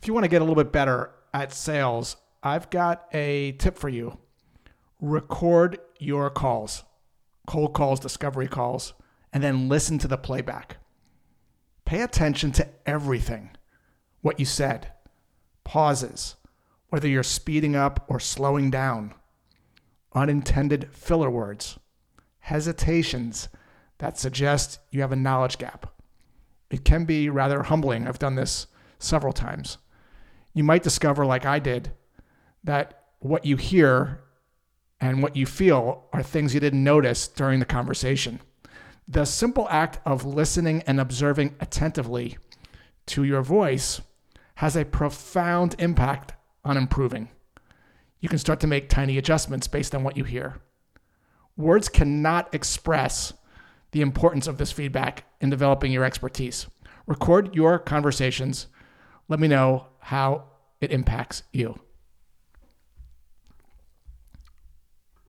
If you want to get a little bit better at sales, I've got a tip for you. Record your calls, cold calls, discovery calls, and then listen to the playback. Pay attention to everything, what you said, pauses, whether you're speeding up or slowing down, unintended filler words, hesitations that suggest you have a knowledge gap. It can be rather humbling. I've done this several times. You might discover, like I did, that what you hear and what you feel are things you didn't notice during the conversation. The simple act of listening and observing attentively to your voice has a profound impact on improving. You can start to make tiny adjustments based on what you hear. Words cannot express the importance of this feedback in developing your expertise. Record your conversations. Let me know how it impacts you.